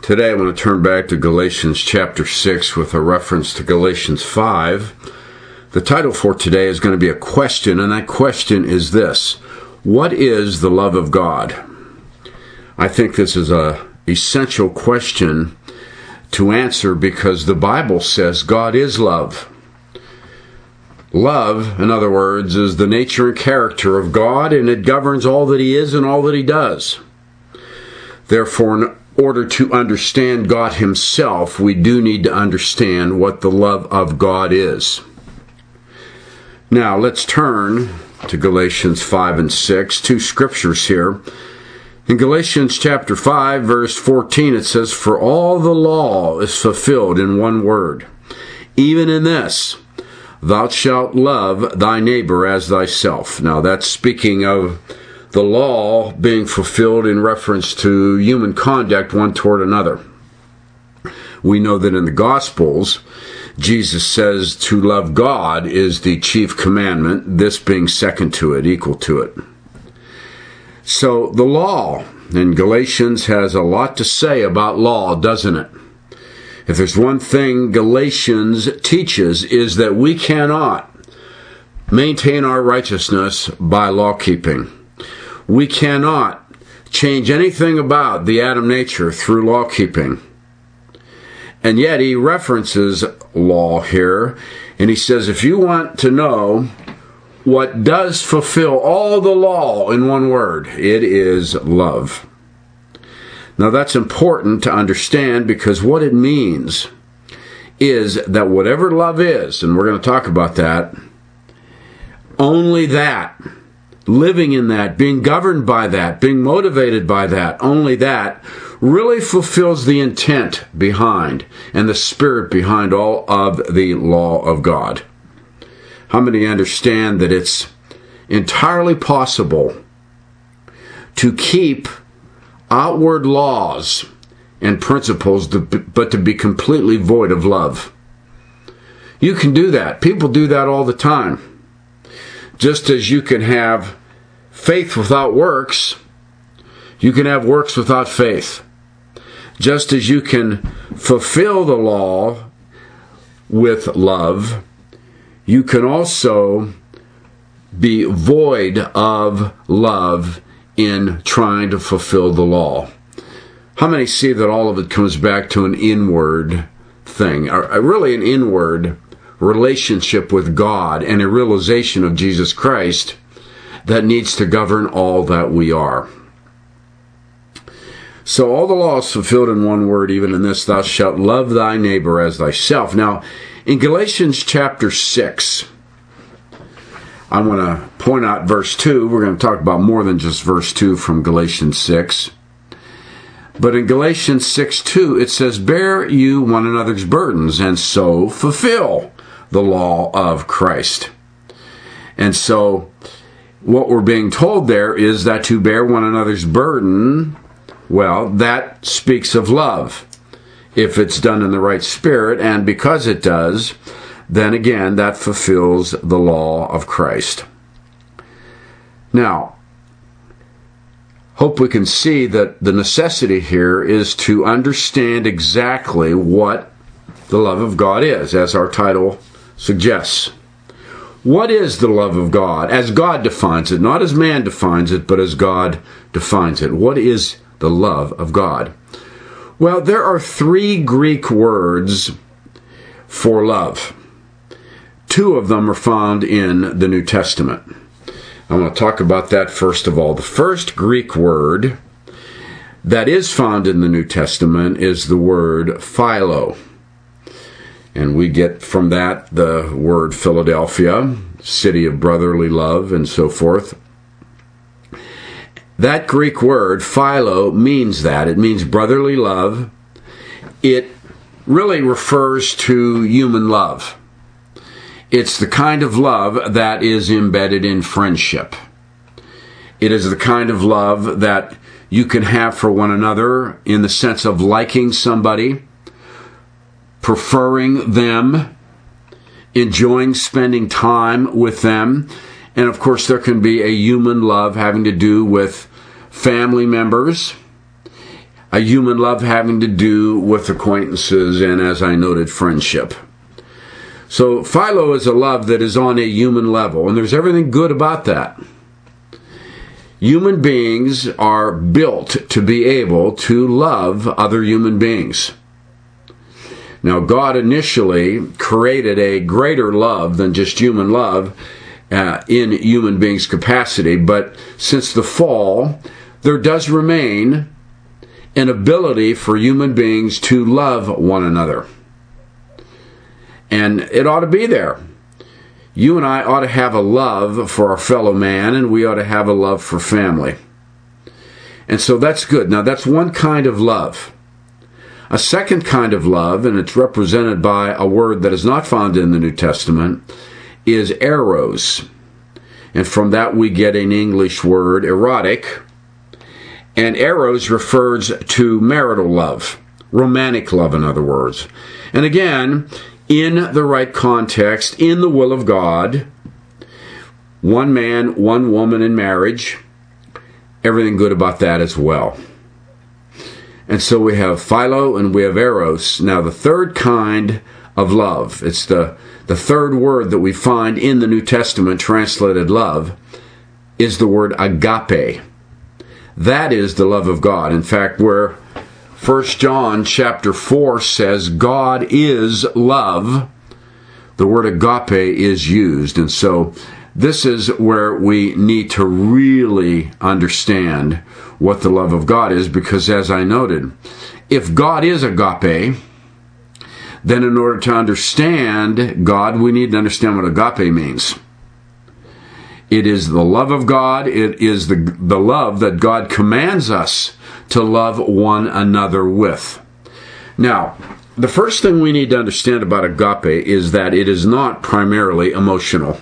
Today I want to turn back to Galatians chapter 6 with a reference to Galatians 5. The title for today is going to be a question, and that question is this: what is the love of God? I think this is an essential question to answer because the Bible says God is love. Love, in other words, is the nature and character of God, and it governs all that He is and all that He does. Therefore, in order to understand God Himself, we do need to understand what the love of God is. Now, let's turn to Galatians 5 and 6, two scriptures here. In Galatians chapter 5, verse 14, it says, "For all the law is fulfilled in one word, even in this, thou shalt love thy neighbor as thyself." Now, that's speaking of the law being fulfilled in reference to human conduct one toward another. We know that in the Gospels, Jesus says to love God is the chief commandment, this being second to it, equal to it. So the law in Galatians has a lot to say about law, doesn't it? If there's one thing Galatians teaches is that we cannot maintain our righteousness by law keeping. We cannot change anything about the Adam nature through law keeping. And yet he references law here, and he says if you want to know what does fulfill all the law in one word, it is love. Now that's important to understand because what it means is that whatever love is, and we're going to talk about that, only that, living in that, being governed by that, being motivated by that, only that really fulfills the intent behind and the spirit behind all of the law of God. How many understand that it's entirely possible to keep outward laws and principles, but to be completely void of love? You can do that. People do that all the time. Just as you can have faith without works, you can have works without faith. Just as you can fulfill the law with love, you can also be void of love in trying to fulfill the law. How many see that all of it comes back to an inward thing, or really an inward relationship with God and a realization of Jesus Christ that needs to govern all that we are? So all the law is fulfilled in one word, even in this, thou shalt love thy neighbor as thyself. Now, in Galatians chapter 6, I want to point out verse 2. We're going to talk about more than just verse 2 from Galatians 6. But in Galatians 6:2, it says, "Bear you one another's burdens, and so fulfill the law of Christ." And so what we're being told there is that to bear one another's burden, well, that speaks of love. If it's done in the right spirit, and because it does, then again, that fulfills the law of Christ. Now, hope we can see that the necessity here is to understand exactly what the love of God is, as our title suggests. What is the love of God as God defines it? Not as man defines it, but as God defines it. What is the love of God? Well, there are three Greek words for love. Two of them are found in the New Testament. I want to talk about that first of all. The first Greek word that is found in the New Testament is the word philo. And we get from that the word Philadelphia, city of brotherly love, and so forth. That Greek word, philo, means that. It means brotherly love. It really refers to human love. It's the kind of love that is embedded in friendship. It is the kind of love that you can have for one another in the sense of liking somebody, preferring them, enjoying spending time with them. And of course, there can be a human love having to do with family members, a human love having to do with acquaintances and, as I noted, friendship. So philo is a love that is on a human level, and there's everything good about that. Human beings are built to be able to love other human beings. Now, God initially created a greater love than just human love in human beings' capacity, but since the fall, there does remain an ability for human beings to love one another. And it ought to be there. You and I ought to have a love for our fellow man, and we ought to have a love for family. And so that's good. Now, that's one kind of love. A second kind of love, and it's represented by a word that is not found in the New Testament, is eros. And from that we get an English word, erotic. And eros refers to marital love, romantic love, in other words. And again, in the right context, in the will of God, one man, one woman in marriage, everything good about that as well. And so we have philo and we have eros. Now the third kind of love, it's the third word that we find in the New Testament translated love, is the word agape. That is the love of God. In fact, where 1 John chapter 4 says God is love, the word agape is used. And so this is where we need to really understand what the love of God is, because as I noted, if God is agape, then in order to understand God, we need to understand what agape means. It is the love of God. It is the love that God commands us to love one another with. Now, the first thing we need to understand about agape is that it is not primarily emotional.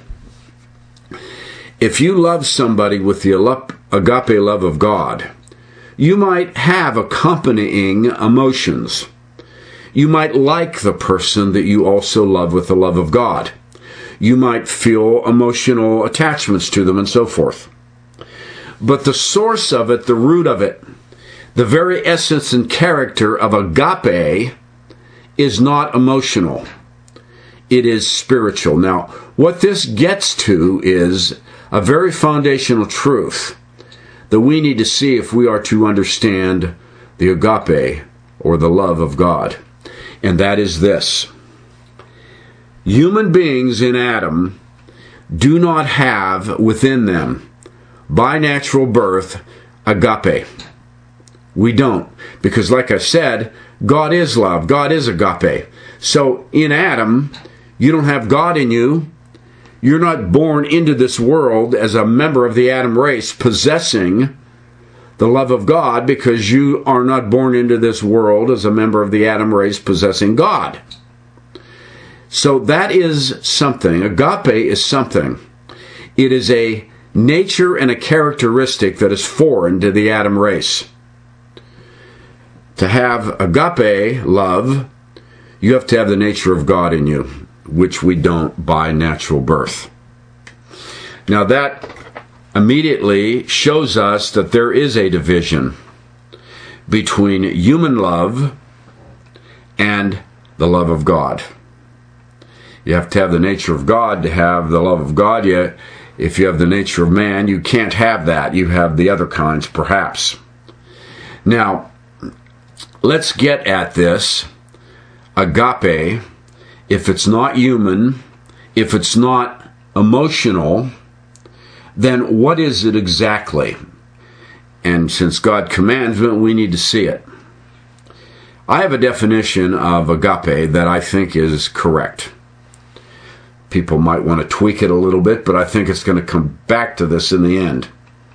If you love somebody with the agape love of God, you might have accompanying emotions. You might like the person that you also love with the love of God. You might feel emotional attachments to them and so forth. But the source of it, the root of it, the very essence and character of agape is not emotional. It is spiritual. Now, what this gets to is a very foundational truth that we need to see if we are to understand the agape, or the love of God. And that is this. Human beings in Adam do not have within them, by natural birth, agape. We don't. Because like I said, God is love. God is agape. So in Adam, you don't have God in you. You're not born into this world as a member of the Adam race possessing the love of God, because you are not born into this world as a member of the Adam race possessing God. So that is something. Agape is something. It is a nature and a characteristic that is foreign to the Adam race. To have agape love, you have to have the nature of God in you, which we don't by natural birth. Now that immediately shows us that there is a division between human love and the love of God. You have to have the nature of God to have the love of God. Yet, if you have the nature of man, you can't have that. You have the other kinds, perhaps. Now, let's get at this. Agape, if it's not human, if it's not emotional, then what is it exactly? And since God commands it, we need to see it. I have a definition of agape that I think is correct. People might want to tweak it a little bit, but I think it's going to come back to this in the end.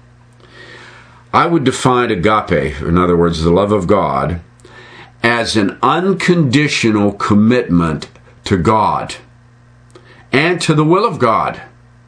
I would define agape, in other words, the love of God, as an unconditional commitment to God and to the will of God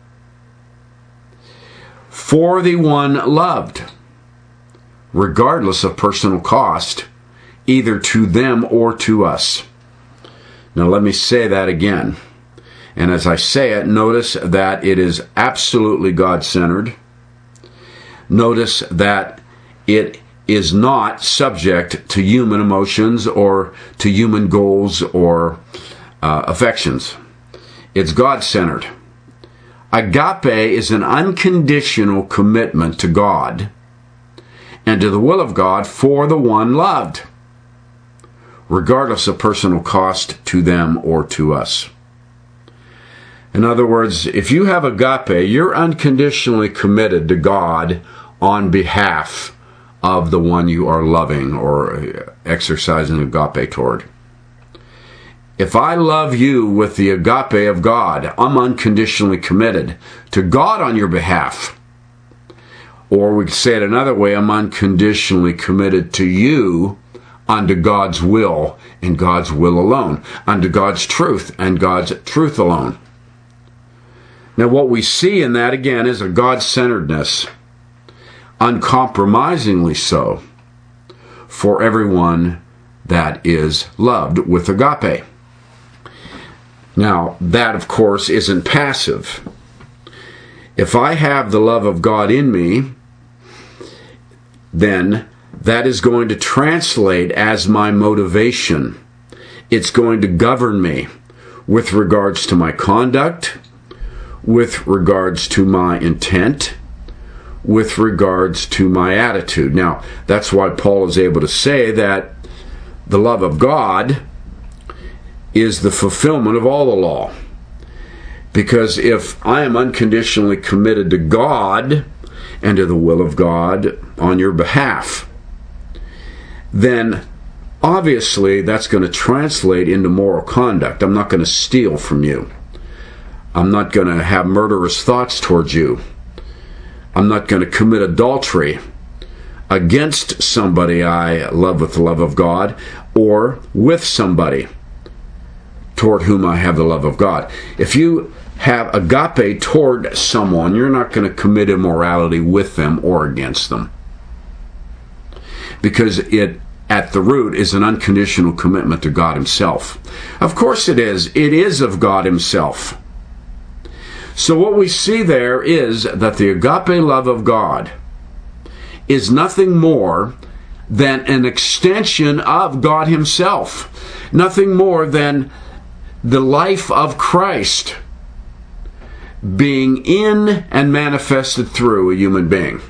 for the one loved, regardless of personal cost, either to them or to us. Now let me say that again. And as I say it, notice that it is absolutely God-centered. Notice that it is not subject to human emotions or to human goals or affections. It's God-centered. Agape is an unconditional commitment to God and to the will of God for the one loved, regardless of personal cost to them or to us. In other words, if you have agape, you're unconditionally committed to God on behalf of the one you are loving or exercising agape toward. If I love you with the agape of God, I'm unconditionally committed to God on your behalf. Or we could say it another way, I'm unconditionally committed to you unto God's will and God's will alone, unto God's truth and God's truth alone. Now what we see in that again is a God-centeredness, uncompromisingly so, for everyone that is loved with agape. Now, that, of course, isn't passive. If I have the love of God in me, then that is going to translate as my motivation. It's going to govern me with regards to my conduct, with regards to my intent, with regards to my attitude. Now, that's why Paul is able to say that the love of God is the fulfillment of all the law. Because if I am unconditionally committed to God and to the will of God on your behalf, then obviously that's going to translate into moral conduct. I'm not going to steal from you. I'm not going to have murderous thoughts towards you. I'm not going to commit adultery against somebody I love with the love of God or with somebody toward whom I have the love of God. If you have agape toward someone, you're not going to commit immorality with them or against them. Because it, at the root, is an unconditional commitment to God Himself. Of course it is. It is of God Himself. So what we see there is that the agape love of God is nothing more than an extension of God Himself. Nothing more than the life of Christ being in and manifested through a human being.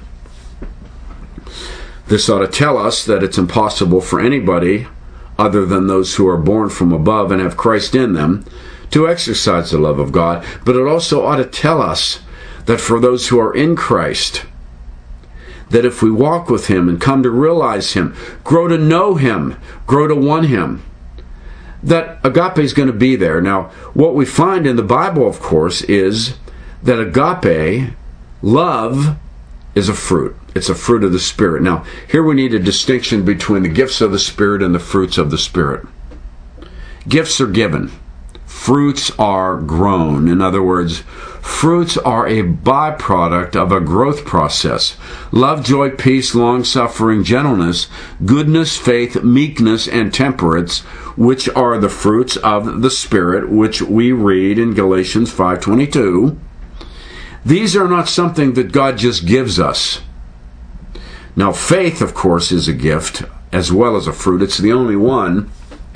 This ought to tell us that it's impossible for anybody other than those who are born from above and have Christ in them to exercise the love of God. But it also ought to tell us that for those who are in Christ, that if we walk with Him and come to realize Him, grow to know Him, grow to want Him, that agape is going to be there. Now, what we find in the Bible, of course, is that agape, love, is a fruit. It's a fruit of the Spirit. Now, here we need a distinction between the gifts of the Spirit and the fruits of the Spirit. Gifts are given. Fruits are grown. In other words, fruits are a byproduct of a growth process. Love, joy, peace, long-suffering, gentleness, goodness, faith, meekness, and temperance, which are the fruits of the Spirit, which we read in Galatians 5:22. These are not something that God just gives us. Now, faith, of course, is a gift as well as a fruit. It's the only one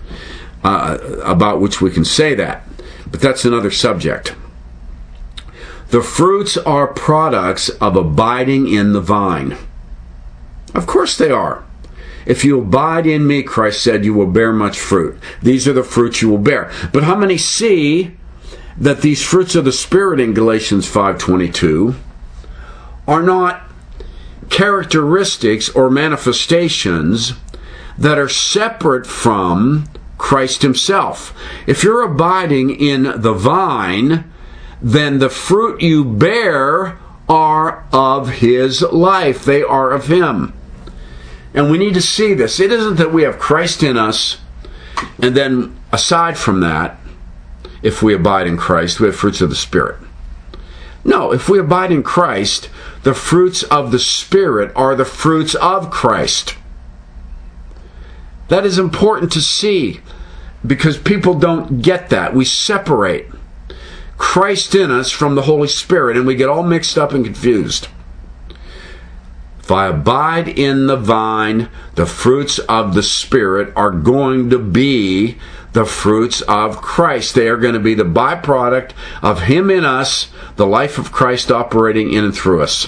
about which we can say that. But that's another subject. The fruits are products of abiding in the vine. Of course they are. If you abide in me, Christ said, you will bear much fruit. These are the fruits you will bear. But how many see that these fruits of the Spirit in Galatians 5:22 are not characteristics or manifestations that are separate from Christ Himself? If you're abiding in the vine, then the fruit you bear are of His life. They are of Him. And we need to see this. It isn't that we have Christ in us, and then aside from that, if we abide in Christ, we have fruits of the Spirit. No, if we abide in Christ, the fruits of the Spirit are the fruits of Christ. That is important to see, because people don't get that. We separate Christ in us from the Holy Spirit, and we get all mixed up and confused. If I abide in the vine, the fruits of the Spirit are going to be the fruits of Christ. They are going to be the byproduct of Him in us, the life of Christ operating in and through us.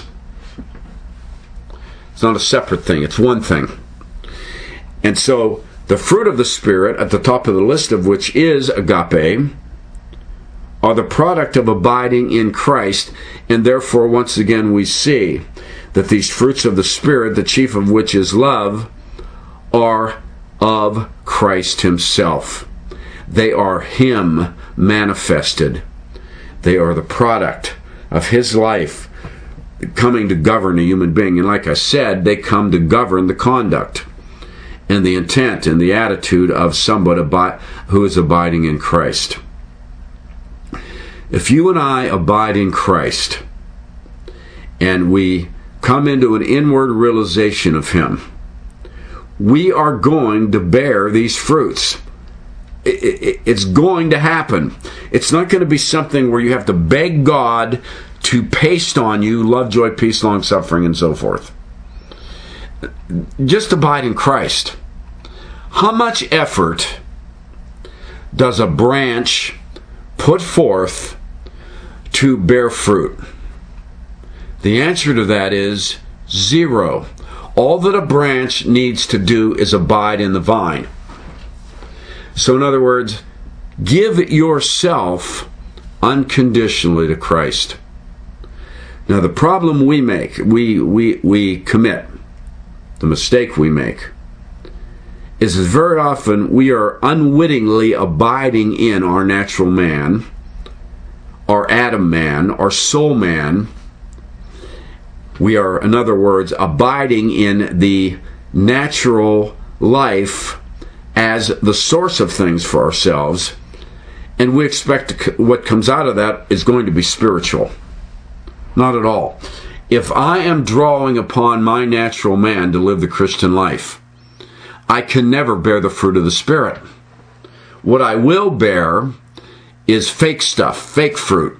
It's not a separate thing. It's one thing. And so, the fruit of the Spirit, at the top of the list of which is agape, are the product of abiding in Christ. And therefore, once again, we see that these fruits of the Spirit, the chief of which is love, are of Christ Himself. They are Him manifested. They are the product of His life coming to govern a human being. And like I said, they come to govern the conduct and the intent and the attitude of somebody who is abiding in Christ. If you and I abide in Christ, and we come into an inward realization of Him, we are going to bear these fruits. It's going to happen. It's not going to be something where you have to beg God to paste on you love, joy, peace, long suffering, and so forth. Just abide in Christ. How much effort does a branch put forth to bear fruit? The answer to that is 0. All that a branch needs to do is abide in the vine. So in other words, give yourself unconditionally to Christ. Now the problem we make, we commit, the mistake we make, is that very often we are unwittingly abiding in our natural man, our Adam man, our soul man. We are, in other words, abiding in the natural life as the source of things for ourselves, and we expect what comes out of that is going to be spiritual. Not at all. If I am drawing upon my natural man to live the Christian life, I can never bear the fruit of the Spirit. What I will bear is fake stuff, fake fruit.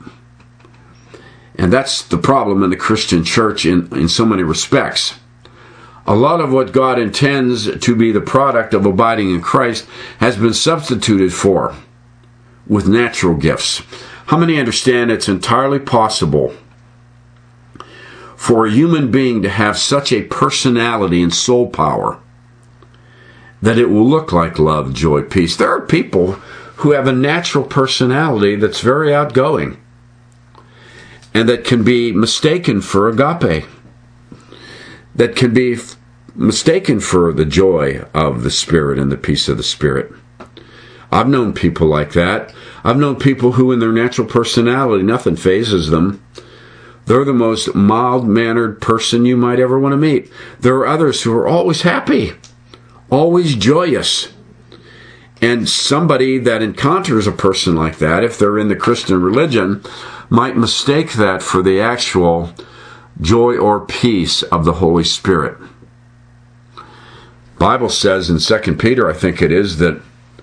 And that's the problem in the Christian church in so many respects. A lot of what God intends to be the product of abiding in Christ has been substituted for with natural gifts. How many understand it's entirely possible for a human being to have such a personality and soul power that it will look like love, joy, peace? There are people who have a natural personality that's very outgoing and that can be mistaken for agape, that can be mistaken for the joy of the Spirit and the peace of the Spirit. I've known people like that. I've known people who in their natural personality, nothing phases them. They're the most mild-mannered person you might ever want to meet. There are others who are always happy, always joyous. And somebody that encounters a person like that, if they're in the Christian religion, might mistake that for the actual joy or peace of the Holy Spirit. The Bible says in 2 Peter, I think it is, that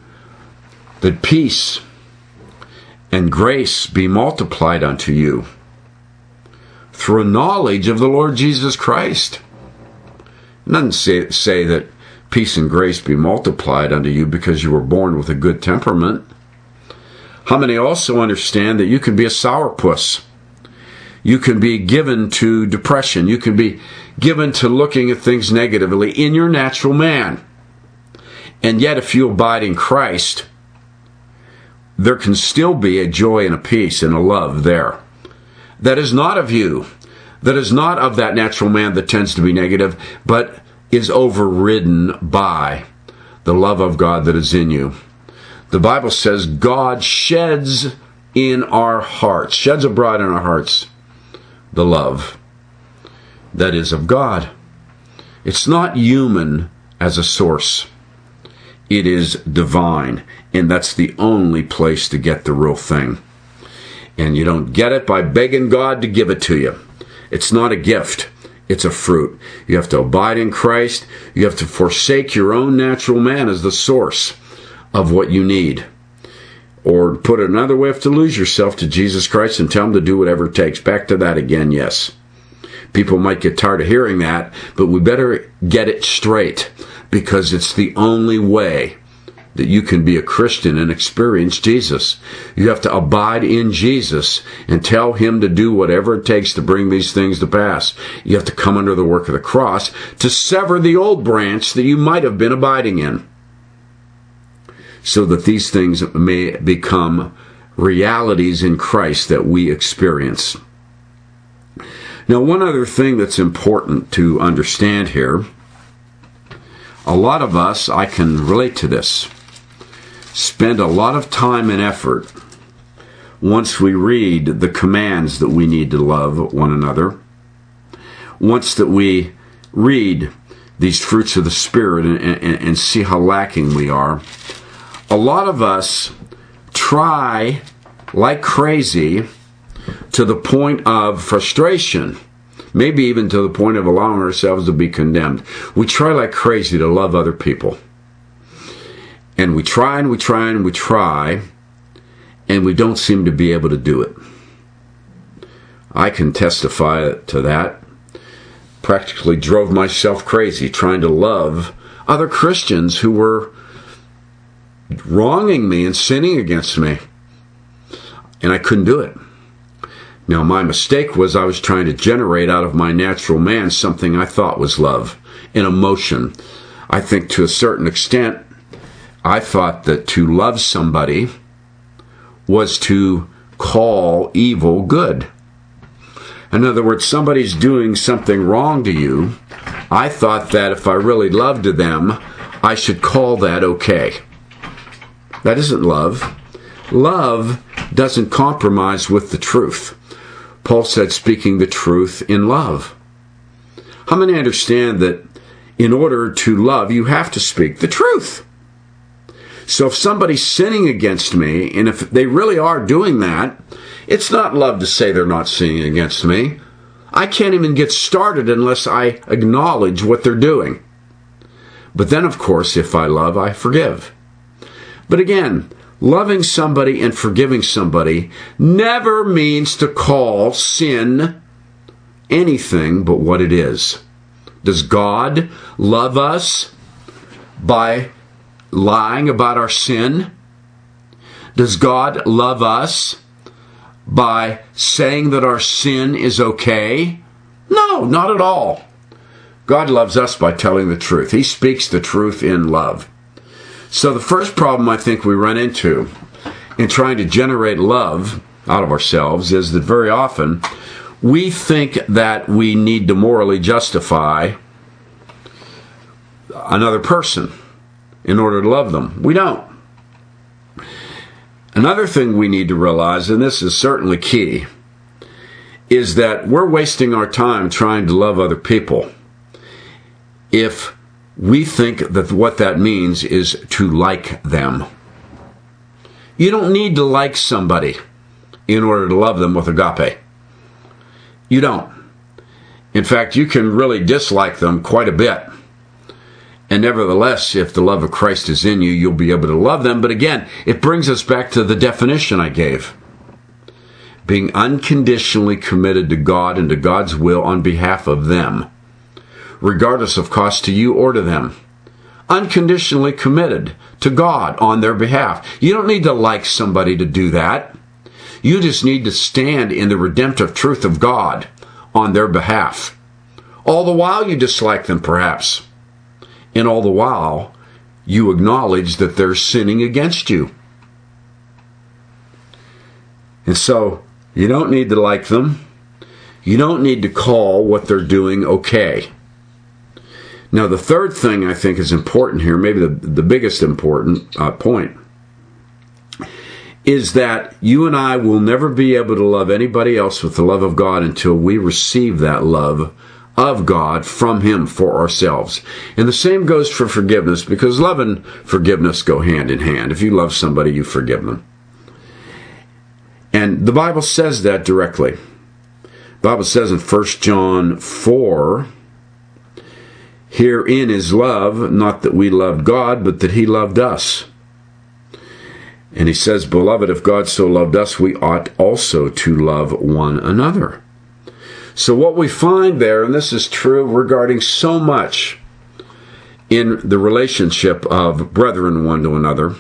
peace and grace be multiplied unto you through a knowledge of the Lord Jesus Christ. It doesn't say that peace and grace be multiplied unto you because you were born with a good temperament. How many also understand that you can be a sourpuss? You can be given to depression. You can be given to looking at things negatively in your natural man. And yet if you abide in Christ, there can still be a joy and a peace and a love there. That is not of you. That is not of that natural man that tends to be negative, but is overridden by the love of God that is in you. The Bible says God sheds in our hearts, sheds abroad in our hearts, the love that is of God. It's not human as a source. It is divine, and that's the only place to get the real thing. And you don't get it by begging God to give it to you. It's not a gift. It's a fruit. You have to abide in Christ. You have to forsake your own natural man as the source of what you need. Or put it another way, you have to lose yourself to Jesus Christ and tell Him to do whatever it takes. Back to that again, yes. People might get tired of hearing that, but we better get it straight, because it's the only way that you can be a Christian and experience Jesus. You have to abide in Jesus and tell him to do whatever it takes to bring these things to pass. You have to come under the work of the cross to sever the old branch that you might have been abiding in, so that these things may become realities in Christ that we experience. Now, one other thing that's important to understand here, a lot of us, I can relate to this, spend a lot of time and effort once we read the commands that we need to love one another, once that we read these fruits of the Spirit and see how lacking we are. A lot of us try like crazy to the point of frustration, maybe even to the point of allowing ourselves to be condemned. We try like crazy to love other people. And we try and we try and we try, and we don't seem to be able to do it. I can testify to that. Practically drove myself crazy trying to love other Christians who were wronging me and sinning against me. And I couldn't do it. Now, my mistake was I was trying to generate out of my natural man something I thought was love, an emotion. I think to a certain extent, I thought that to love somebody was to call evil good. In other words, somebody's doing something wrong to you. I thought that if I really loved them, I should call that okay. That isn't love. Love doesn't compromise with the truth. Paul said, speaking the truth in love. How many understand that in order to love, you have to speak the truth? So if somebody's sinning against me, and if they really are doing that, it's not love to say they're not sinning against me. I can't even get started unless I acknowledge what they're doing. But then, of course, if I love, I forgive. But again, loving somebody and forgiving somebody never means to call sin anything but what it is. Does God love us by lying about our sin? Does God love us by saying that our sin is okay? No, not at all. God loves us by telling the truth. He speaks the truth in love. So the first problem I think we run into in trying to generate love out of ourselves is that very often we think that we need to morally justify another person in order to love them. We don't. Another thing we need to realize, and this is certainly key, is that we're wasting our time trying to love other people if we think that what that means is to like them. You don't need to like somebody in order to love them with agape. You don't. In fact, you can really dislike them quite a bit. And nevertheless, if the love of Christ is in you, you'll be able to love them. But again, it brings us back to the definition I gave. Being unconditionally committed to God and to God's will on behalf of them, regardless of cost to you or to them. Unconditionally committed to God on their behalf. You don't need to like somebody to do that. You just need to stand in the redemptive truth of God on their behalf. All the while you dislike them, perhaps. And all the while, you acknowledge that they're sinning against you. And so, you don't need to like them. You don't need to call what they're doing okay. Now, the third thing I think is important here, maybe the biggest important point, is that you and I will never be able to love anybody else with the love of God until we receive that love of God from Him for ourselves. And the same goes for forgiveness, because love and forgiveness go hand in hand. If you love somebody, you forgive them. And the Bible says that directly. The Bible says in 1 John 4, herein is love, not that we loved God, but that He loved us. And He says, beloved, if God so loved us, we ought also to love one another. So what we find there, and this is true regarding so much in the relationship of brethren one to another,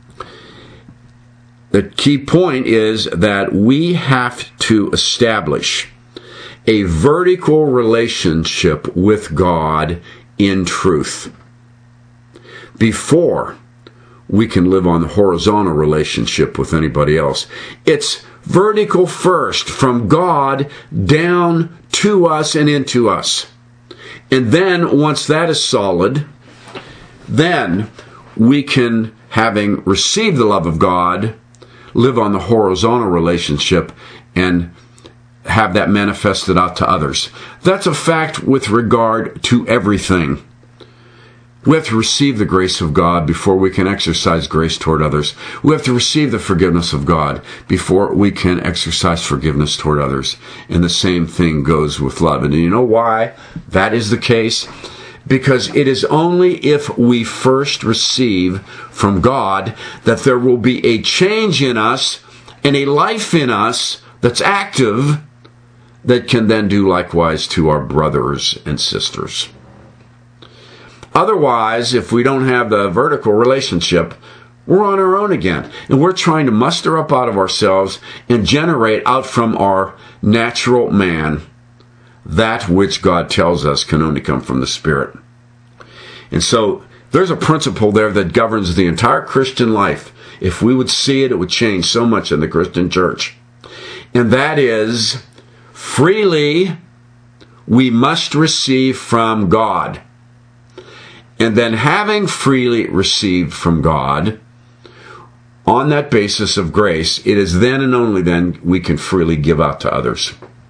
the key point is that we have to establish a vertical relationship with God in truth before we can live on the horizontal relationship with anybody else. It's vertical first, from God down to us and into us. And then, once that is solid, then we can, having received the love of God, live on the horizontal relationship and have that manifested out to others. That's a fact with regard to everything. We have to receive the grace of God before we can exercise grace toward others. We have to receive the forgiveness of God before we can exercise forgiveness toward others. And the same thing goes with love. And you know why that is the case? Because it is only if we first receive from God that there will be a change in us and a life in us that's active that can then do likewise to our brothers and sisters. Otherwise, if we don't have the vertical relationship, we're on our own again. And we're trying to muster up out of ourselves and generate out from our natural man that which God tells us can only come from the Spirit. And so there's a principle there that governs the entire Christian life. If we would see it, it would change so much in the Christian church. And that is, freely we must receive from God. And then, having freely received from God, on that basis of grace, it is then and only then we can freely give out to others.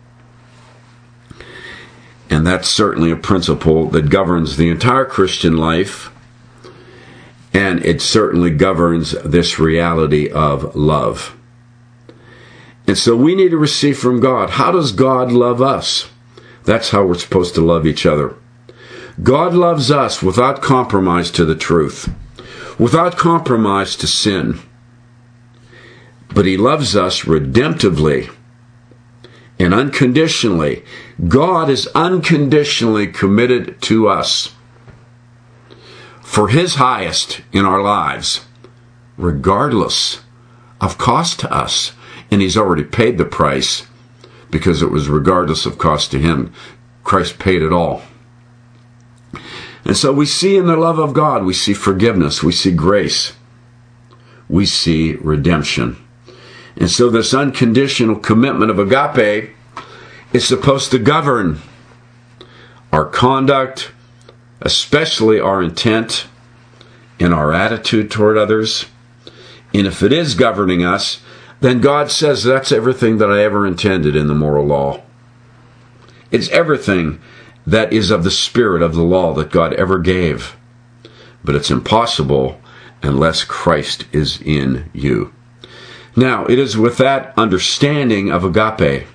And that's certainly a principle that governs the entire Christian life, and it certainly governs this reality of love. And so we need to receive from God. How does God love us? That's how we're supposed to love each other. God loves us without compromise to the truth, without compromise to sin. But He loves us redemptively and unconditionally. God is unconditionally committed to us for His highest in our lives, regardless of cost to us. And He's already paid the price because it was regardless of cost to Him. Christ paid it all. And so we see in the love of God, we see forgiveness, we see grace, we see redemption. And so this unconditional commitment of agape is supposed to govern our conduct, especially our intent and our attitude toward others. And if it is governing us, then God says that's everything that I ever intended in the moral law. It's everything that is of the spirit of the law that God ever gave. But it's impossible unless Christ is in you. Now, it is with that understanding of agape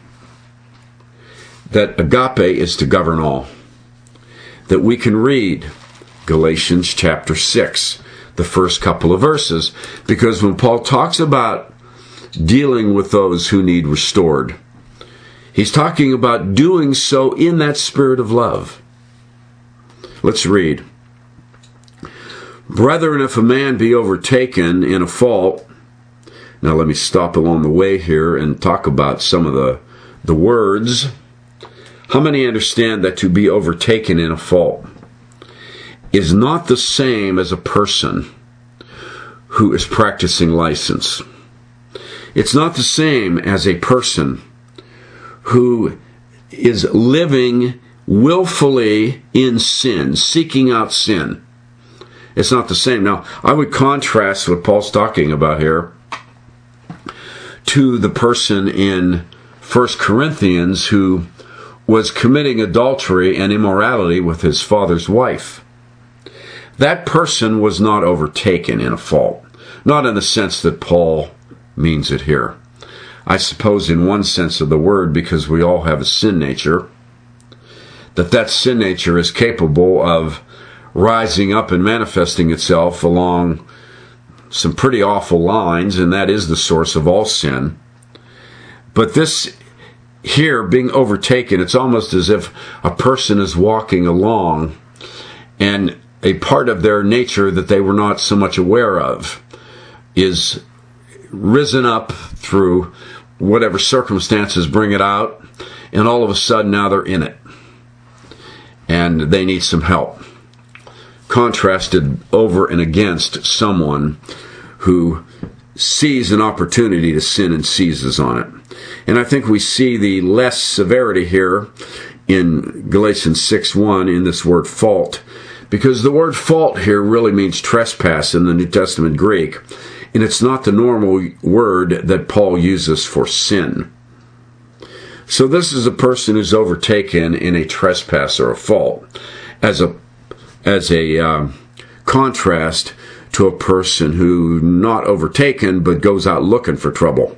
that agape is to govern all, that we can read Galatians chapter 6, the first couple of verses, because when Paul talks about dealing with those who need restored, he's talking about doing so in that spirit of love. Let's read. Brethren, if a man be overtaken in a fault. Now let me stop along the way here and talk about some of the words. How many understand that to be overtaken in a fault is not the same as a person who is practicing license? It's not the same as a person who is living willfully in sin, seeking out sin. It's not the same. Now, I would contrast what Paul's talking about here to the person in 1 Corinthians who was committing adultery and immorality with his father's wife. That person was not overtaken in a fault. Not in the sense that Paul means it here. I suppose in one sense of the word, because we all have a sin nature, that sin nature is capable of rising up and manifesting itself along some pretty awful lines, and that is the source of all sin. But this here, being overtaken, it's almost as if a person is walking along and a part of their nature that they were not so much aware of is risen up through whatever circumstances bring it out, and all of a sudden now they're in it and they need some help. Contrasted over and against someone who sees an opportunity to sin and seizes on it. And I think we see the less severity here in Galatians 6:1 in this word fault, because the word fault here really means trespass in the New Testament Greek, and it's not the normal word that Paul uses for sin. So this is a person who's overtaken in a trespass or a fault, as a contrast to a person who not overtaken but goes out looking for trouble.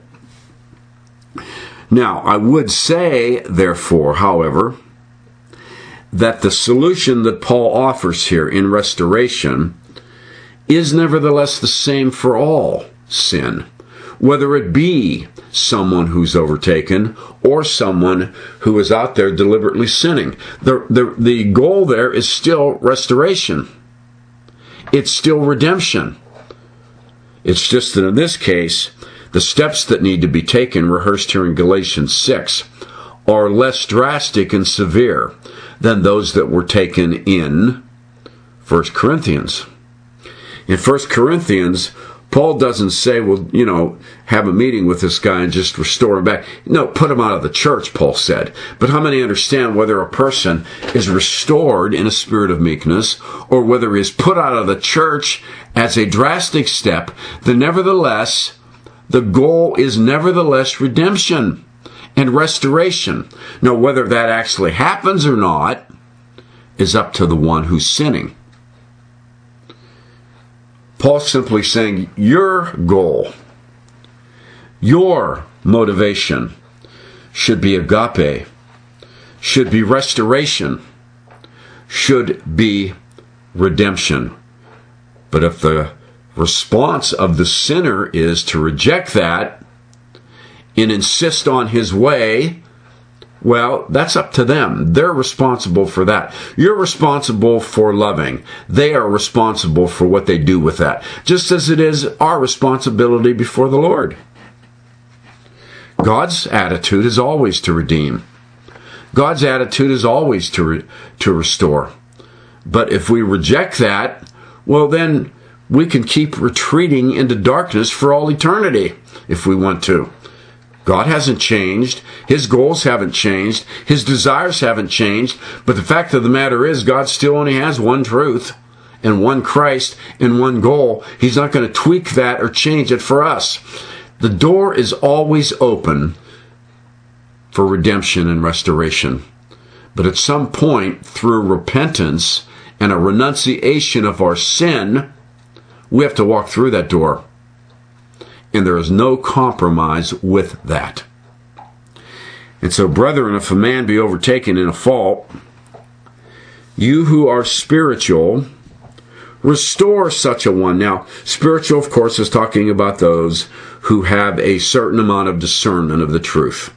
Now, I would say, therefore, however, that the solution that Paul offers here in restoration is nevertheless the same for all sin, whether it be someone who's overtaken or someone who is out there deliberately sinning. The goal there is still restoration. It's still redemption. It's just that in this case, the steps that need to be taken, rehearsed here in Galatians 6, are less drastic and severe than those that were taken in 1 Corinthians. In 1 Corinthians, Paul doesn't say, well, have a meeting with this guy and just restore him back. No, put him out of the church, Paul said. But how many understand whether a person is restored in a spirit of meekness or whether he is put out of the church as a drastic step, the goal is nevertheless redemption and restoration. Now, whether that actually happens or not is up to the one who's sinning. Paul's simply saying your goal, your motivation should be agape, should be restoration, should be redemption. But if the response of the sinner is to reject that and insist on his way, well, that's up to them. They're responsible for that. You're responsible for loving. They are responsible for what they do with that, just as it is our responsibility before the Lord. God's attitude is always to redeem. God's attitude is always to restore. But if we reject that, well, then we can keep retreating into darkness for all eternity if we want to. God hasn't changed. His goals haven't changed. His desires haven't changed. But the fact of the matter is, God still only has one truth and one Christ and one goal. He's not going to tweak that or change it for us. The door is always open for redemption and restoration. But at some point, through repentance and a renunciation of our sin, we have to walk through that door. And there is no compromise with that. And so, brethren, if a man be overtaken in a fault, you who are spiritual, restore such a one. Now, spiritual, of course, is talking about those who have a certain amount of discernment of the truth.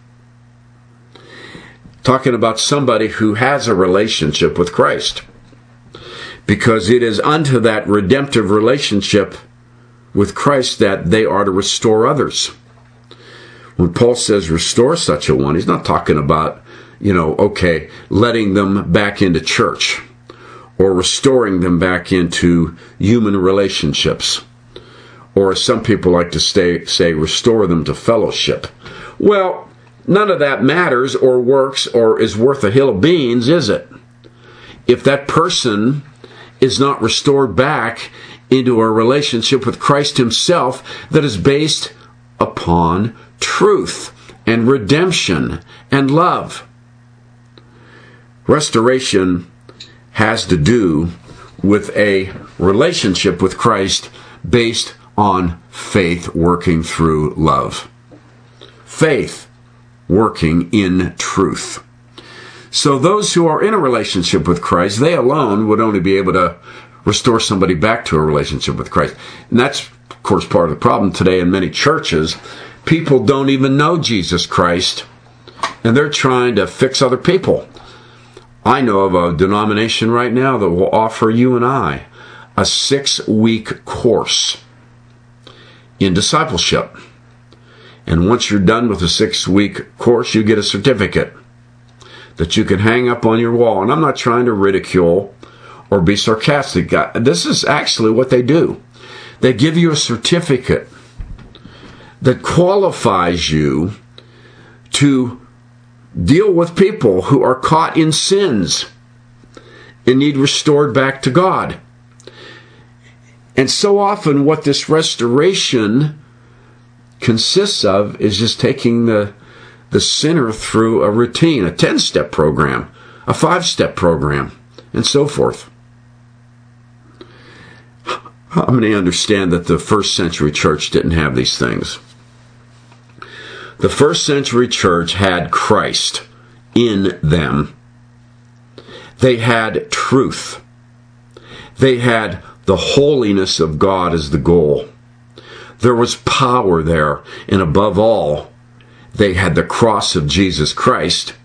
Talking about somebody who has a relationship with Christ. Because it is unto that redemptive relationship with Christ that they are to restore others. When Paul says restore such a one, he's not talking about, letting them back into church or restoring them back into human relationships. Or as some people like to say, restore them to fellowship. Well, none of that matters or works or is worth a hill of beans, is it? If that person is not restored back into a relationship with Christ himself that is based upon truth and redemption and love. Restoration has to do with a relationship with Christ based on faith working through love. Faith working in truth. So those who are in a relationship with Christ, they alone would only be able to restore somebody back to a relationship with Christ. And that's, of course, part of the problem today in many churches. People don't even know Jesus Christ, and they're trying to fix other people. I know of a denomination right now that will offer you and I a 6-week course in discipleship. And once you're done with the 6-week course, you get a certificate that you can hang up on your wall. And I'm not trying to ridicule or be sarcastic. This is actually what they do. They give you a certificate that qualifies you to deal with people who are caught in sins and need restored back to God. And so often what this restoration consists of is just taking the sinner through a routine, a 10-step program, a 5-step program, and so forth. How many understand that the first century church didn't have these things? The first century church had Christ in them. They had truth. They had the holiness of God as the goal. There was power there, and above all, they had the cross of Jesus Christ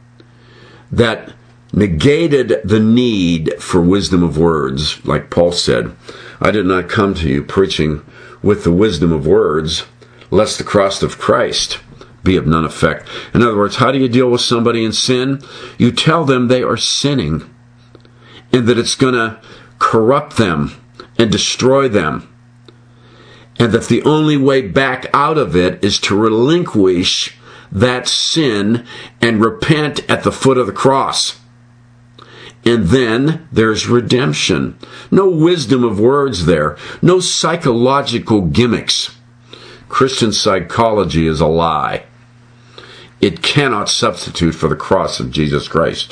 that negated the need for wisdom of words. Like Paul said, I did not come to you preaching with the wisdom of words, lest the cross of Christ be of none effect. In other words, how do you deal with somebody in sin? You tell them they are sinning and that it's going to corrupt them and destroy them, and that the only way back out of it is to relinquish that sin and repent at the foot of the cross. And then there's redemption. No wisdom of words there. No psychological gimmicks. Christian psychology is a lie. It cannot substitute for the cross of Jesus Christ.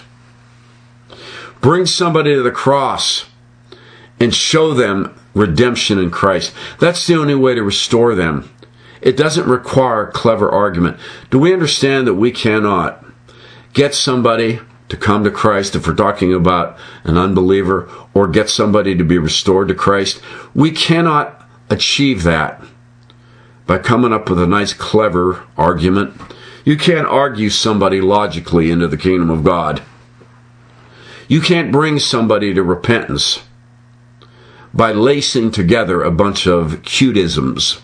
Bring somebody to the cross and show them redemption in Christ. That's the only way to restore them. It doesn't require a clever argument. Do we understand that we cannot get somebody to come to Christ if we're talking about an unbeliever, or get somebody to be restored to Christ? We cannot achieve that by coming up with a nice clever argument. You can't argue somebody logically into the kingdom of God. You can't bring somebody to repentance by lacing together a bunch of cuteisms.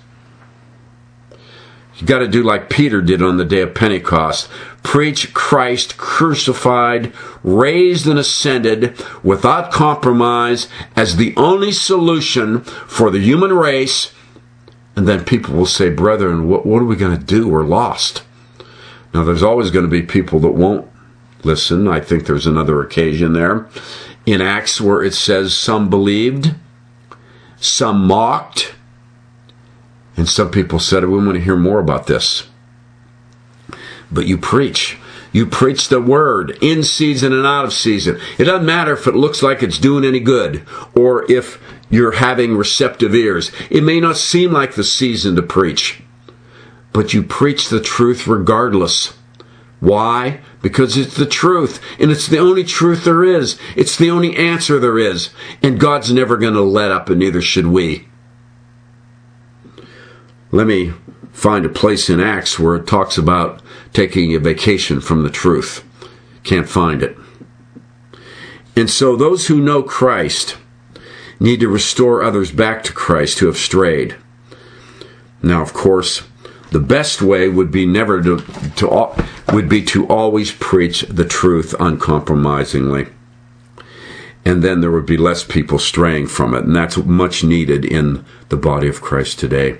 You got to do like Peter did on the day of Pentecost. Preach Christ crucified, raised and ascended without compromise as the only solution for the human race. And then people will say, brethren, what are we going to do? We're lost. Now, there's always going to be people that won't listen. I think there's another occasion there in Acts where it says some believed, some mocked, and some people said, we want to hear more about this. But you preach. You preach the word in season and out of season. It doesn't matter if it looks like it's doing any good or if you're having receptive ears. It may not seem like the season to preach, but you preach the truth regardless. Why? Because it's the truth, and it's the only truth there is. It's the only answer there is, and God's never going to let up, and neither should we. Let me find a place in Acts where it talks about taking a vacation from the truth. Can't find it. And so those who know Christ need to restore others back to Christ who have strayed. Now, of course, the best way would be to always preach the truth uncompromisingly. And then there would be less people straying from it. And that's much needed in the body of Christ today.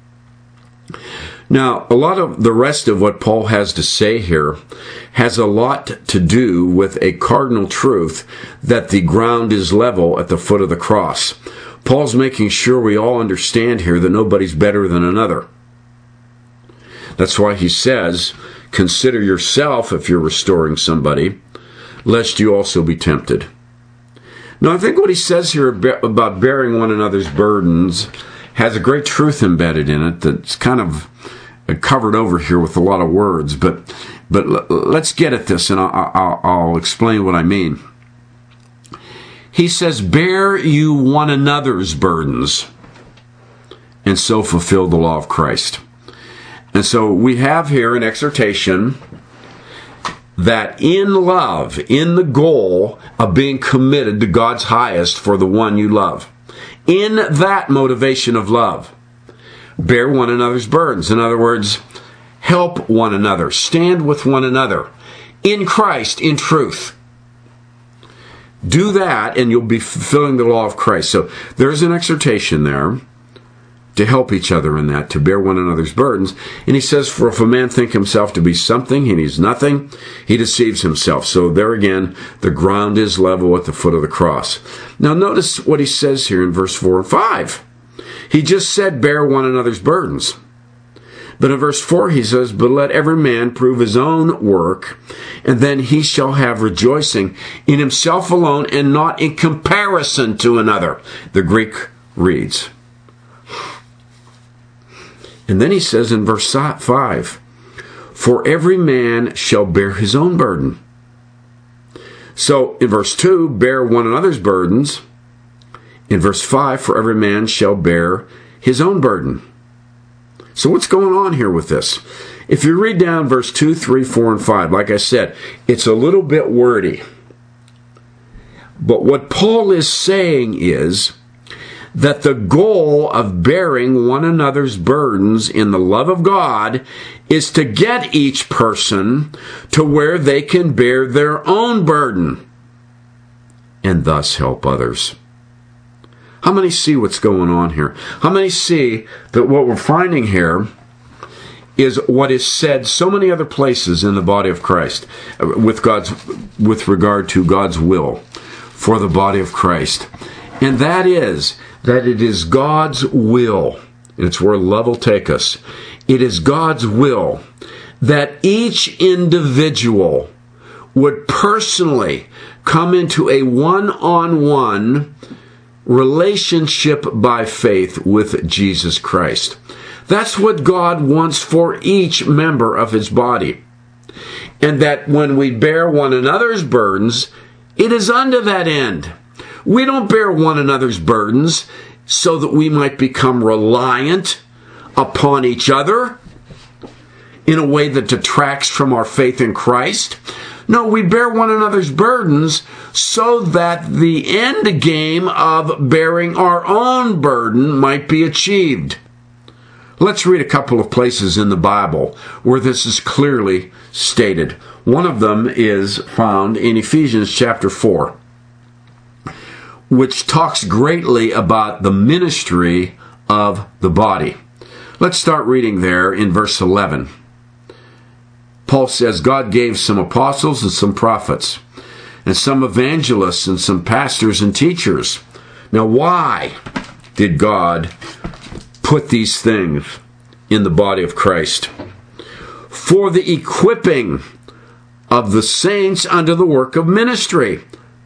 Now, a lot of the rest of what Paul has to say here has a lot to do with a cardinal truth that the ground is level at the foot of the cross. Paul's making sure we all understand here that nobody's better than another. That's why he says, consider yourself if you're restoring somebody, lest you also be tempted. Now, I think what he says here about bearing one another's burdens has a great truth embedded in it that's kind of covered over here with a lot of words, but let's get at this, and I'll explain what I mean. He says, bear you one another's burdens, and so fulfill the law of Christ. And so we have here an exhortation that in love, in the goal of being committed to God's highest for the one you love, in that motivation of love, bear one another's burdens. In other words, help one another, stand with one another in Christ, in truth. Do that and you'll be fulfilling the law of Christ. So there's an exhortation there to help each other in that, to bear one another's burdens. And he says, for if a man think himself to be something and he's nothing, he deceives himself. So there again, the ground is level at the foot of the cross. Now notice what he says here in verse 4 and 5. He just said, bear one another's burdens. But in verse 4 he says, but let every man prove his own work, and then he shall have rejoicing in himself alone and not in comparison to another. The Greek reads. And then he says in verse 5, for every man shall bear his own burden. So in verse 2, bear one another's burdens. In verse 5, for every man shall bear his own burden. So what's going on here with this? If you read down verse 2, 3, 4, and 5, like I said, it's a little bit wordy. But what Paul is saying is that the goal of bearing one another's burdens in the love of God is to get each person to where they can bear their own burden and thus help others. How many see what's going on here? How many see that what we're finding here is what is said so many other places in the body of Christ with regard to God's will for the body of Christ? And that is that it is God's will, and it's where love will take us. It is God's will that each individual would personally come into a one-on-one relationship by faith with Jesus Christ. That's what God wants for each member of his body. And that when we bear one another's burdens, it is unto that end. We don't bear one another's burdens so that we might become reliant upon each other in a way that detracts from our faith in Christ. No, we bear one another's burdens so that the end game of bearing our own burden might be achieved. Let's read a couple of places in the Bible where this is clearly stated. One of them is found in Ephesians chapter 4, which talks greatly about the ministry of the body. Let's start reading there in verse 11. Paul says, God gave some apostles and some prophets, and some evangelists and some pastors and teachers. Now, why did God put these things in the body of Christ? For the equipping of the saints unto the work of ministry,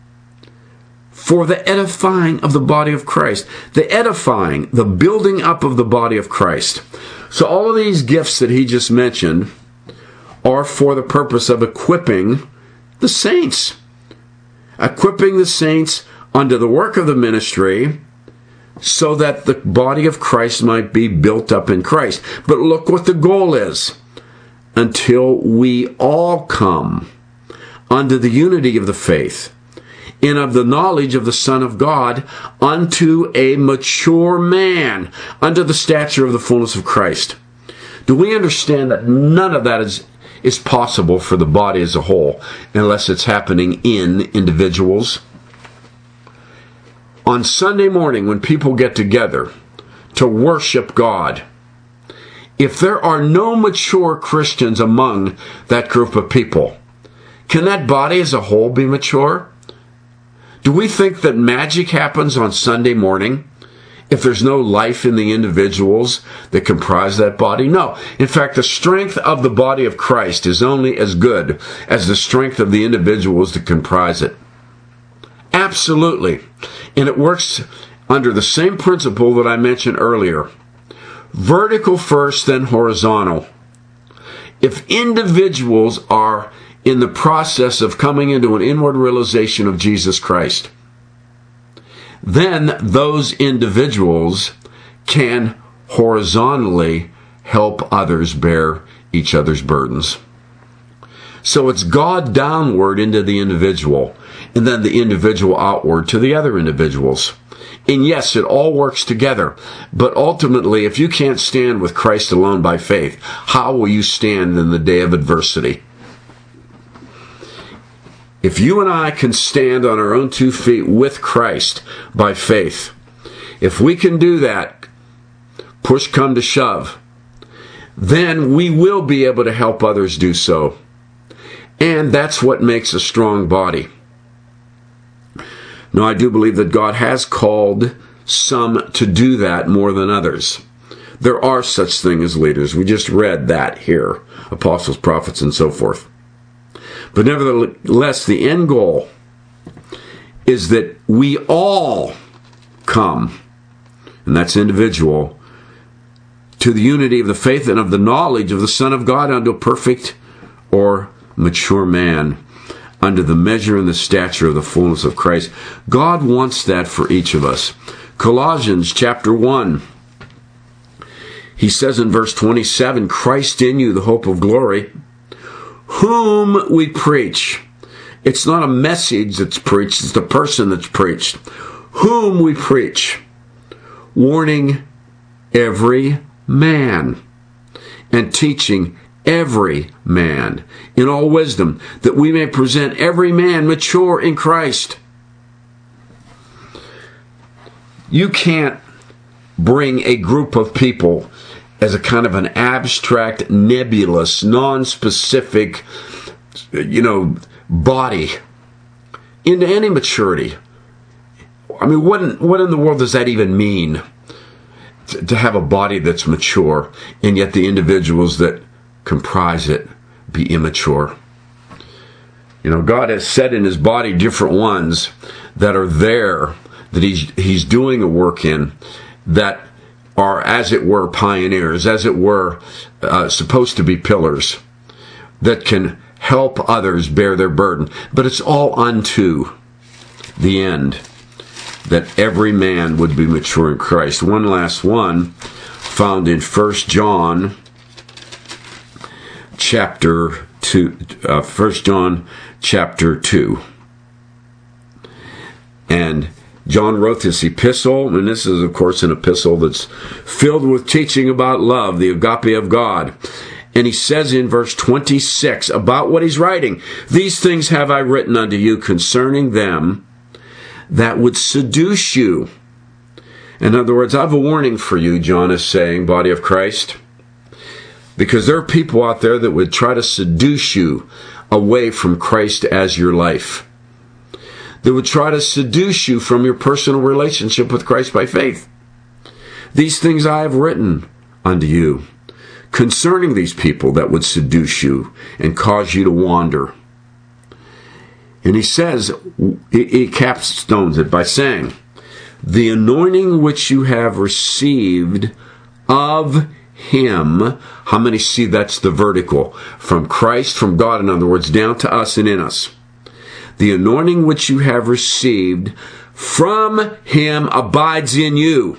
for the edifying of the body of Christ. The edifying, the building up of the body of Christ. So all of these gifts that he just mentioned are for the purpose of equipping the saints. Equipping the saints unto the work of the ministry so that the body of Christ might be built up in Christ. But look what the goal is. Until we all come unto the unity of the faith and of the knowledge of the Son of God, unto a mature man, unto the stature of the fullness of Christ. Do we understand that none of that is possible for the body as a whole unless it's happening in individuals? On Sunday morning, when people get together to worship God, if there are no mature Christians among that group of people, can that body as a whole be mature? Do we think that magic happens on Sunday morning if there's no life in the individuals that comprise that body? No. In fact, the strength of the body of Christ is only as good as the strength of the individuals that comprise it. Absolutely. And it works under the same principle that I mentioned earlier. Vertical first, then horizontal. If individuals are in the process of coming into an inward realization of Jesus Christ, then those individuals can horizontally help others bear each other's burdens. So it's God downward into the individual, and then the individual outward to the other individuals. And yes, it all works together. But ultimately, if you can't stand with Christ alone by faith, how will you stand in the day of adversity? If you and I can stand on our own 2 feet with Christ by faith, if we can do that, push come to shove, then we will be able to help others do so. And that's what makes a strong body. Now, I do believe that God has called some to do that more than others. There are such things as leaders. We just read that here. Apostles, prophets, and so forth. But nevertheless, the end goal is that we all come, and that's individual, to the unity of the faith and of the knowledge of the Son of God unto a perfect or mature man, under the measure and the stature of the fullness of Christ. God wants that for each of us. Colossians chapter 1, he says in verse 27, Christ in you, the hope of glory, whom we preach. It's not a message that's preached, it's the person that's preached. Whom we preach, warning every man, and teaching every man in all wisdom, that we may present every man mature in Christ. You can't bring a group of people as a kind of an abstract, nebulous, non-specific, body into any maturity. I mean, what in the world does that even mean? To have a body that's mature, and yet the individuals that comprise it be immature. God has set in his body different ones that are there, that he's doing a work in, that are, as it were, pioneers, as it were, supposed to be pillars that can help others bear their burden. But it's all unto the end, that every man would be mature in Christ. One last one, found in 1 John chapter 2. 1 John chapter 2. And John wrote this epistle, and this is, of course, an epistle that's filled with teaching about love, the agape of God. And he says in verse 26 about what he's writing, these things have I written unto you concerning them that would seduce you. In other words, I have a warning for you, John is saying, body of Christ, because there are people out there that would try to seduce you away from Christ as your life. They would try to seduce you from your personal relationship with Christ by faith. These things I have written unto you concerning these people that would seduce you and cause you to wander. And he says, he capstones it by saying, the anointing which you have received of him. How many see that's the vertical? From Christ, from God, in other words, down to us and in us. The anointing which you have received from him abides in you.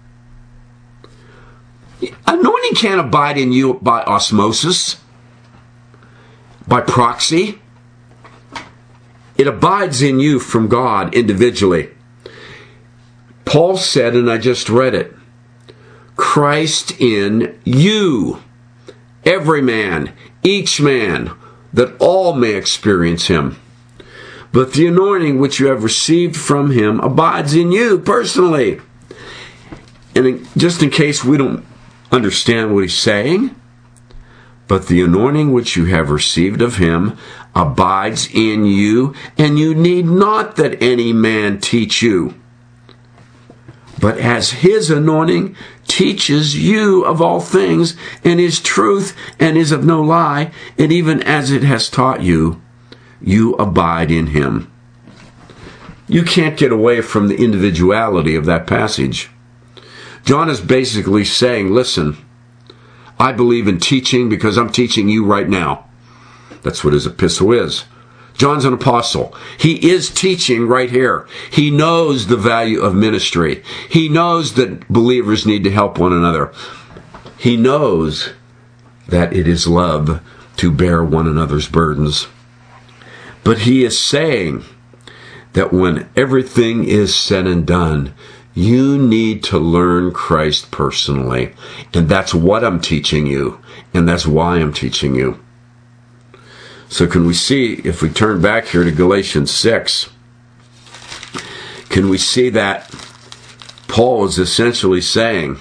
Anointing can't abide in you by osmosis, by proxy. It abides in you from God individually. Paul said, and I just read it, Christ in you, every man, each man, that all may experience him. But the anointing which you have received from him abides in you personally. And just in case we don't understand what he's saying, but the anointing which you have received of him abides in you, and you need not that any man teach you. But as his anointing teaches you of all things, and is truth, and is of no lie, and even as it has taught you, you abide in him. You can't get away from the individuality of that passage. John is basically saying, listen, I believe in teaching because I'm teaching you right now. That's what his epistle is. John's an apostle. He is teaching right here. He knows the value of ministry. He knows that believers need to help one another. He knows that it is love to bear one another's burdens. But he is saying that when everything is said and done, you need to learn Christ personally. And that's what I'm teaching you. And that's why I'm teaching you. So can we see, if we turn back here to Galatians 6, can we see that Paul is essentially saying,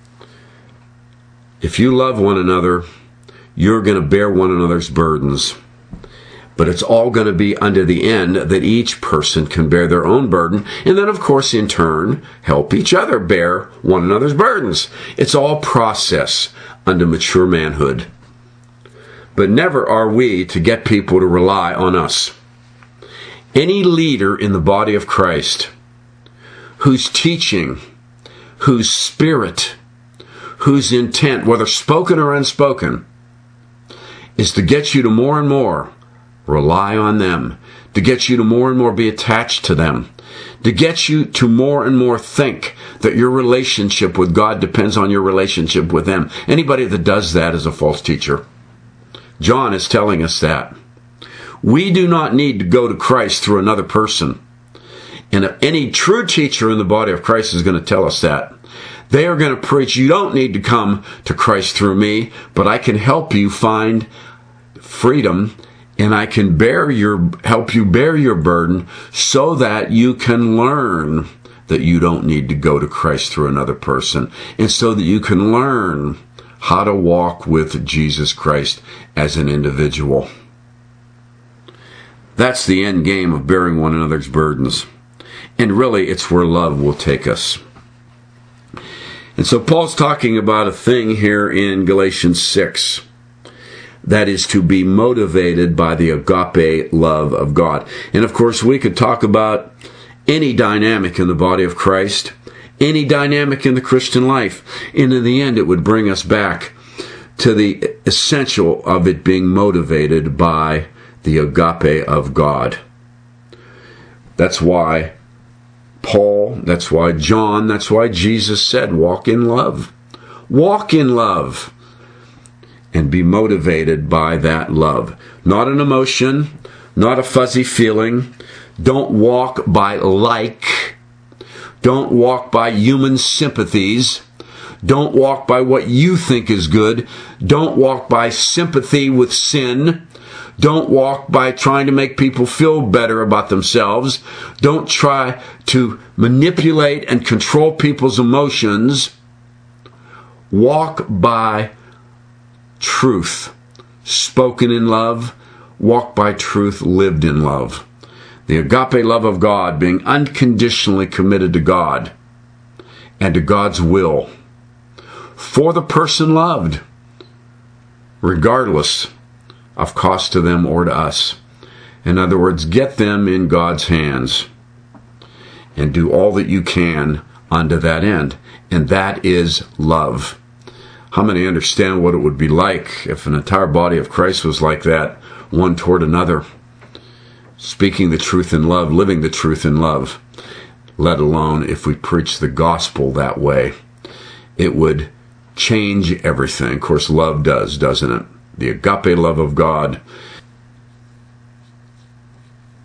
if you love one another, you're going to bear one another's burdens. But it's all going to be under the end that each person can bear their own burden. And then, of course, in turn, help each other bear one another's burdens. It's all process unto mature manhood. But never are we to get people to rely on us. Any leader in the body of Christ whose teaching, whose spirit, whose intent, whether spoken or unspoken, is to get you to more and more rely on them, to get you to more and more be attached to them, to get you to more and more think that your relationship with God depends on your relationship with them. Anybody that does that is a false teacher. John is telling us that. We do not need to go to Christ through another person. And any true teacher in the body of Christ is going to tell us that. They are going to preach, you don't need to come to Christ through me, but I can help you find freedom, and I can help you bear your burden so that you can learn that you don't need to go to Christ through another person, and so that you can learn how to walk with Jesus Christ as an individual. That's the end game of bearing one another's burdens. And really, it's where love will take us. And so Paul's talking about a thing here in Galatians 6. That is to be motivated by the agape love of God. And of course, we could talk about any dynamic in the body of Christ, any dynamic in the Christian life. And in the end, it would bring us back to the essential of it being motivated by the agape of God. That's why Paul, that's why John, that's why Jesus said, walk in love. Walk in love. And be motivated by that love. Not an emotion, not a fuzzy feeling. Don't walk by like. Don't walk by human sympathies. Don't walk by what you think is good. Don't walk by sympathy with sin. Don't walk by trying to make people feel better about themselves. Don't try to manipulate and control people's emotions. Walk by truth, spoken in love. Walk by truth, lived in love. The agape love of God, being unconditionally committed to God and to God's will for the person loved, regardless of cost to them or to us. In other words, get them in God's hands and do all that you can unto that end. And that is love. How many understand what it would be like if an entire body of Christ was like that, one toward another, speaking the truth in love, living the truth in love, let alone if we preach the gospel that way? It would change everything. Of course, love does, doesn't it? The agape love of God